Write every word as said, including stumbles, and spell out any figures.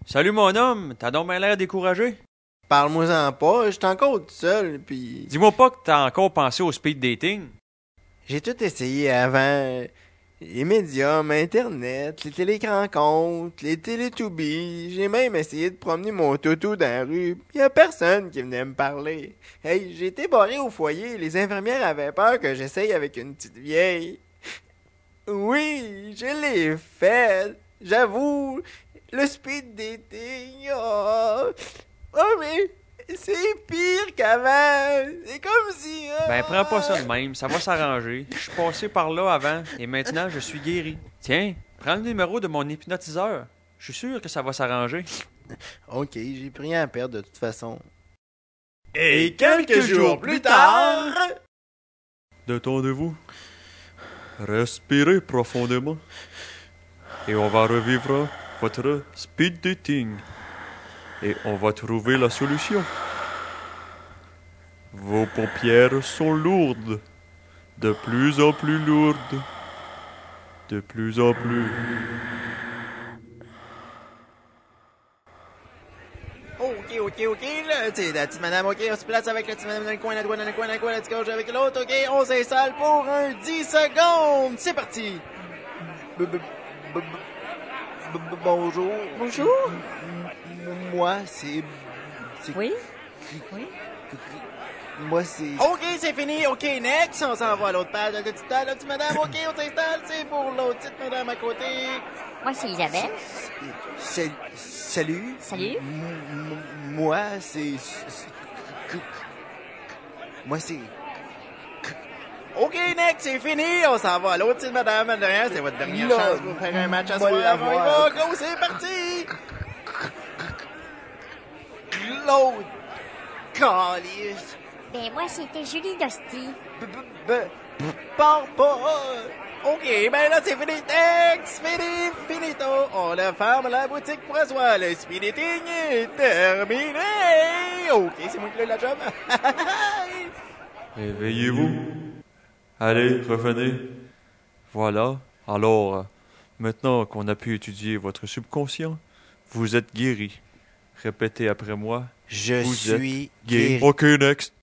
Salut mon homme, t'as donc bien l'air découragé? Parle-moi-en pas, j'étais encore tout seul, puis Dis-moi pas que t'as encore pensé au speed dating. j'ai tout essayé avant. Les médiums, Internet, les télérencontres, les télétoubies. J'ai même essayé de promener mon toutou dans la rue, pis y a personne qui venait me parler. Hey, j'ai été barré au foyer, les infirmières avaient peur que j'essaye avec une petite vieille. Oui, je l'ai fait, j'avoue. Le speed dating, oh, oh mais c'est pire qu'avant. C'est comme si... oh. Ben prends pas ça de même, ça va s'arranger. Je suis passé par là avant et maintenant je suis guéri. Tiens, prends le numéro de mon hypnotiseur. Je suis sûr que ça va s'arranger. Ok, j'ai plus rien à perdre de toute façon. Et quelques jours plus tard... Détendez-vous. Respirez profondément. Et on va revivre votre speed dating. Et on va trouver la solution. Vos paupières sont lourdes. De plus en plus lourdes. De plus en plus. Ok, ok, ok, là, tu sais, la petite madame, ok, on se place avec la petite madame dans le coin, dans le coin, dans le coin, dans le coin, la petite gauche avec l'autre, ok, on s'installe pour un dix secondes, c'est parti! B- b- b- b- b- Bonjour. Bonjour. M- Moi, c'est... c'est- Oui? Oui? Moi, c'est... Ok, c'est fini, ok, next, on s'en va à l'autre page, la petite table, la petite madame, ok, on s'installe, c'est pour l'autre petite madame à côté. Moi, c'est Isabelle. C'est- Salut. Salut. M- m- Moi, c'est... c'est- Moi, c'est... OK, next, c'est fini. On s'en va à l'autre petite madame. Derrière, c'est votre dernière Là, chance pour faire un match à moi soir. l'avoir. On y va, go, c'est parti. L'autre. Calice. Ben, moi, c'était Julie Dosti. B- b- b- Parle pas. OK, ben là, c'est fini. Next, fini, finito. On la ferme la boutique pour asseoir. Le speed dating est terminé. OK, c'est moi qui l'ai la job. Éveillez-vous. Allez, revenez. Voilà. Alors, euh, maintenant qu'on a pu étudier votre subconscient, vous êtes guéri. Répétez après moi. Je Vous êtes suis guéri. guéri. Ok, next.